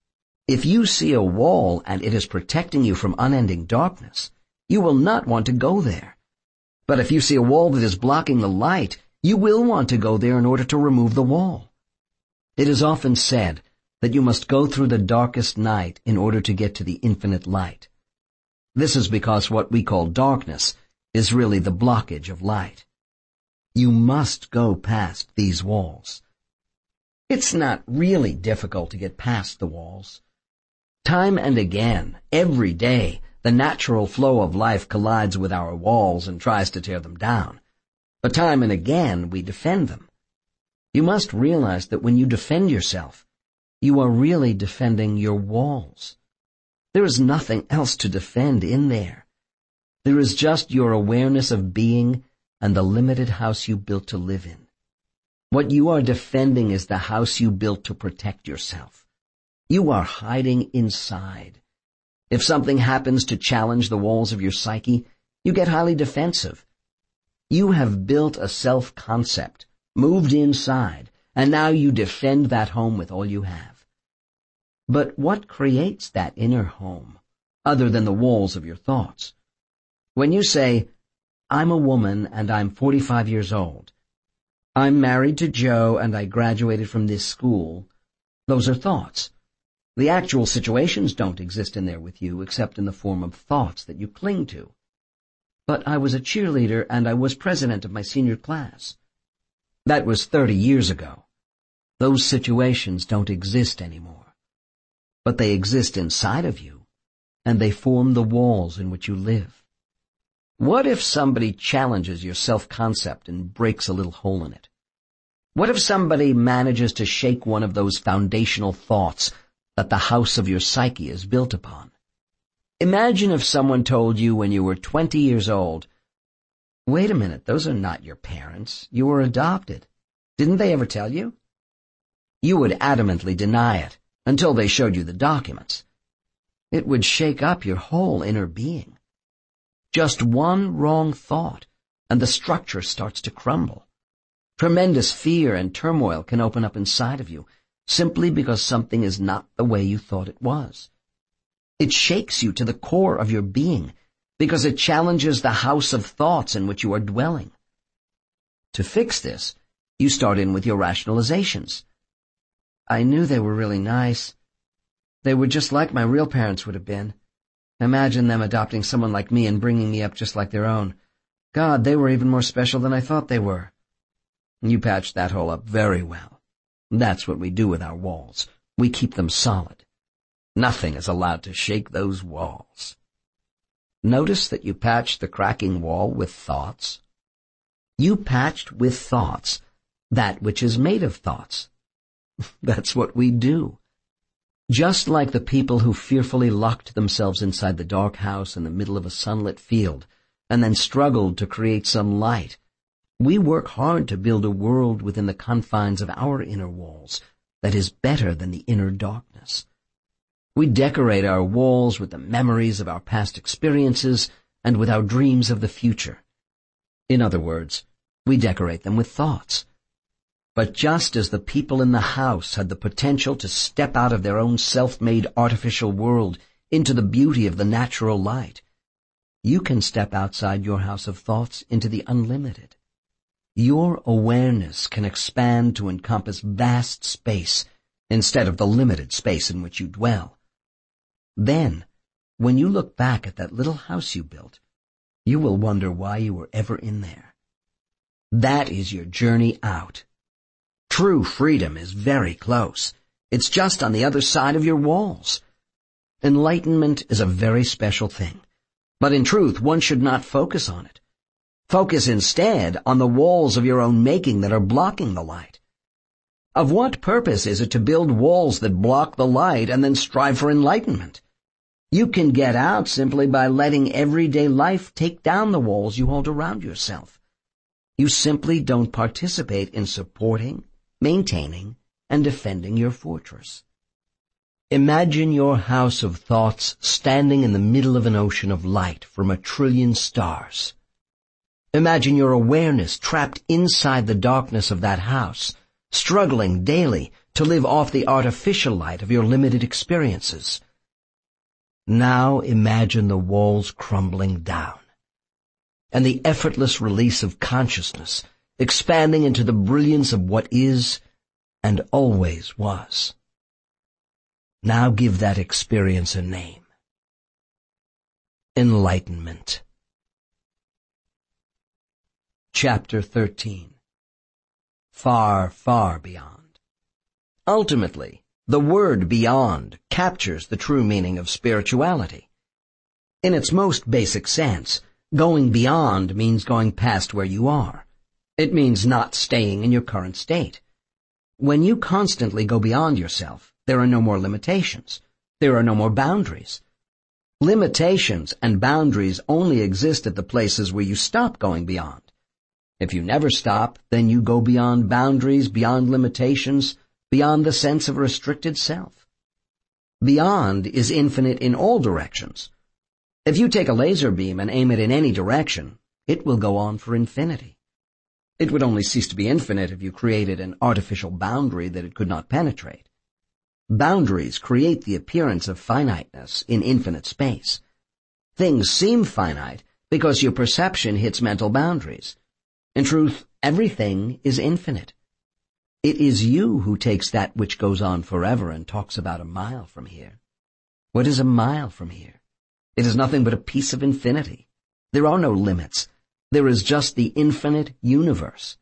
If you see a wall and it is protecting you from unending darkness, you will not want to go there. But if you see a wall that is blocking the light, you will want to go there in order to remove the wall. It is often said that you must go through the darkest night in order to get to the infinite light. This is because what we call darkness is really the blockage of light. You must go past these walls. It's not really difficult to get past the walls. Time and again, every day, the natural flow of life collides with our walls and tries to tear them down. But time and again, we defend them. You must realize that when you defend yourself, you are really defending your walls. There is nothing else to defend in there. There is just your awareness of being and the limited house you built to live in. What you are defending is the house you built to protect yourself. You are hiding inside. If something happens to challenge the walls of your psyche, you get highly defensive. You have built a self-concept, moved inside, and now you defend that home with all you have. But what creates that inner home, other than the walls of your thoughts? When you say, I'm a woman and I'm 45 years old, I'm married to Joe and I graduated from this school, those are thoughts. The actual situations don't exist in there with you except in the form of thoughts that you cling to. But I was a cheerleader and I was president of my senior class. That was 30 years ago. Those situations don't exist anymore. But they exist inside of you, and they form the walls in which you live. What if somebody challenges your self-concept and breaks a little hole in it? What if somebody manages to shake one of those foundational thoughts that the house of your psyche is built upon? Imagine if someone told you when you were 20 years old, wait a minute, those are not your parents. You were adopted. Didn't they ever tell you? You would adamantly deny it until they showed you the documents. It would shake up your whole inner being. Just one wrong thought, and the structure starts to crumble. Tremendous fear and turmoil can open up inside of you, simply because something is not the way you thought it was. It shakes you to the core of your being, because it challenges the house of thoughts in which you are dwelling. To fix this, you start in with your rationalizations. I knew they were really nice. They were just like my real parents would have been. Imagine them adopting someone like me and bringing me up just like their own. God, they were even more special than I thought they were. You patched that hole up very well. That's what we do with our walls. We keep them solid. Nothing is allowed to shake those walls. Notice that you patched the cracking wall with thoughts. You patched with thoughts that which is made of thoughts. That's what we do. Just like the people who fearfully locked themselves inside the dark house in the middle of a sunlit field and then struggled to create some light, we work hard to build a world within the confines of our inner walls that is better than the inner darkness. We decorate our walls with the memories of our past experiences and with our dreams of the future. In other words, we decorate them with thoughts. But just as the people in the house had the potential to step out of their own self-made artificial world into the beauty of the natural light, you can step outside your house of thoughts into the unlimited. Your awareness can expand to encompass vast space instead of the limited space in which you dwell. Then, when you look back at that little house you built, you will wonder why you were ever in there. That is your journey out. True freedom is very close. It's just on the other side of your walls. Enlightenment is a very special thing, but in truth, one should not focus on it. Focus instead on the walls of your own making that are blocking the light. Of what purpose is it to build walls that block the light and then strive for enlightenment? You can get out simply by letting everyday life take down the walls you hold around yourself. You simply don't participate in supporting, maintaining, and defending your fortress. Imagine your house of thoughts standing in the middle of an ocean of light from 1 trillion stars. Imagine your awareness trapped inside the darkness of that house, struggling daily to live off the artificial light of your limited experiences. Now imagine the walls crumbling down, and the effortless release of consciousness expanding into the brilliance of what is and always was. Now give that experience a name. Enlightenment. Chapter 13. Far, far beyond. Ultimately, the word beyond captures the true meaning of spirituality. In its most basic sense, going beyond means going past where you are. It means not staying in your current state. When you constantly go beyond yourself, there are no more limitations. There are no more boundaries. Limitations and boundaries only exist at the places where you stop going beyond. If you never stop, then you go beyond boundaries, beyond limitations, beyond the sense of a restricted self. Beyond is infinite in all directions. If you take a laser beam and aim it in any direction, it will go on for infinity. It would only cease to be infinite if you created an artificial boundary that it could not penetrate. Boundaries create the appearance of finiteness in infinite space. Things seem finite because your perception hits mental boundaries. In truth, everything is infinite. It is you who takes that which goes on forever and talks about a mile from here. What is a mile from here? It is nothing but a piece of infinity. There are no limits. There is just the infinite universe.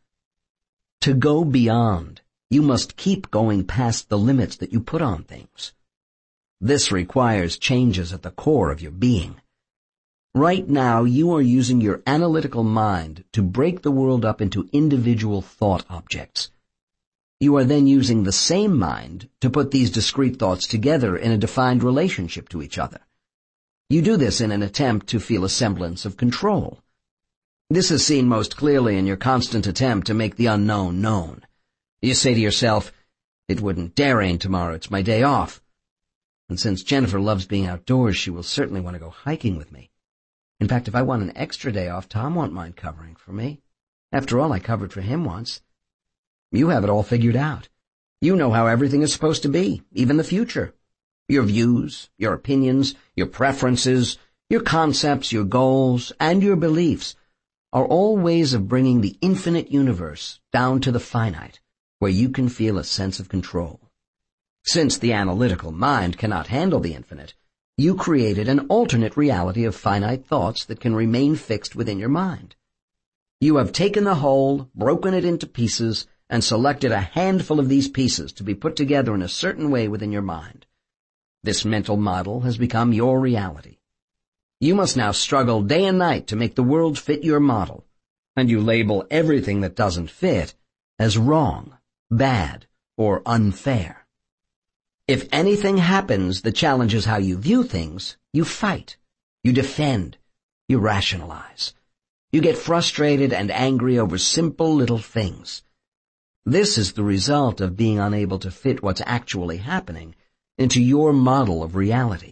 To go beyond, you must keep going past the limits that you put on things. This requires changes at the core of your being. Right now, you are using your analytical mind to break the world up into individual thought objects. You are then using the same mind to put these discrete thoughts together in a defined relationship to each other. You do this in an attempt to feel a semblance of control. This is seen most clearly in your constant attempt to make the unknown known. You say to yourself, "It wouldn't dare rain tomorrow, it's my day off." And since Jennifer loves being outdoors, she will certainly want to go hiking with me. In fact, if I want an extra day off, Tom won't mind covering for me. After all, I covered for him once. You have it all figured out. You know how everything is supposed to be, even the future. Your views, your opinions, your preferences, your concepts, your goals, and your beliefs are all ways of bringing the infinite universe down to the finite, where you can feel a sense of control. Since the analytical mind cannot handle the infinite, you created an alternate reality of finite thoughts that can remain fixed within your mind. You have taken the whole, broken it into pieces, and selected a handful of these pieces to be put together in a certain way within your mind. This mental model has become your reality. You must now struggle day and night to make the world fit your model, and you label everything that doesn't fit as wrong, bad, or unfair. If anything happens that challenges how you view things, you fight, you defend, you rationalize. You get frustrated and angry over simple little things. This is the result of being unable to fit what's actually happening into your model of reality.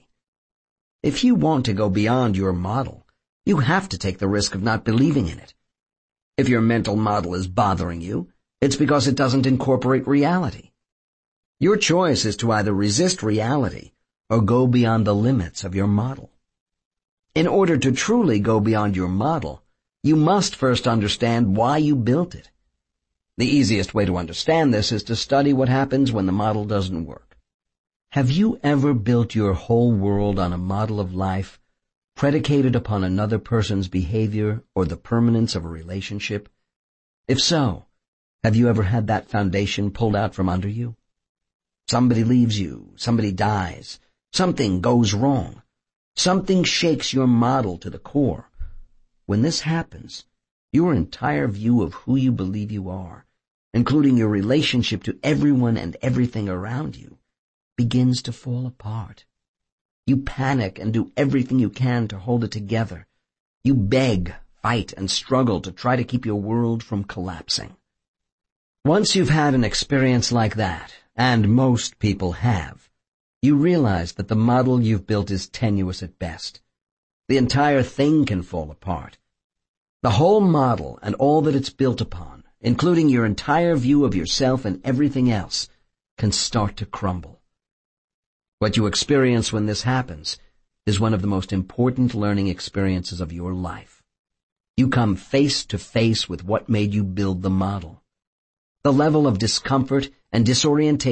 If you want to go beyond your model, you have to take the risk of not believing in it. If your mental model is bothering you, it's because it doesn't incorporate reality. Your choice is to either resist reality or go beyond the limits of your model. In order to truly go beyond your model, you must first understand why you built it. The easiest way to understand this is to study what happens when the model doesn't work. Have you ever built your whole world on a model of life predicated upon another person's behavior or the permanence of a relationship? If so, have you ever had that foundation pulled out from under you? Somebody leaves you, somebody dies, something goes wrong, something shakes your model to the core. When this happens, your entire view of who you believe you are, including your relationship to everyone and everything around you, begins to fall apart. You panic and do everything you can to hold it together. You beg, fight, and struggle to try to keep your world from collapsing. Once you've had an experience like that, and most people have, you realize that the model you've built is tenuous at best. The entire thing can fall apart. The whole model and all that it's built upon, including your entire view of yourself and everything else, can start to crumble. What you experience when this happens is one of the most important learning experiences of your life. You come face to face with what made you build the model. The level of discomfort and disorientation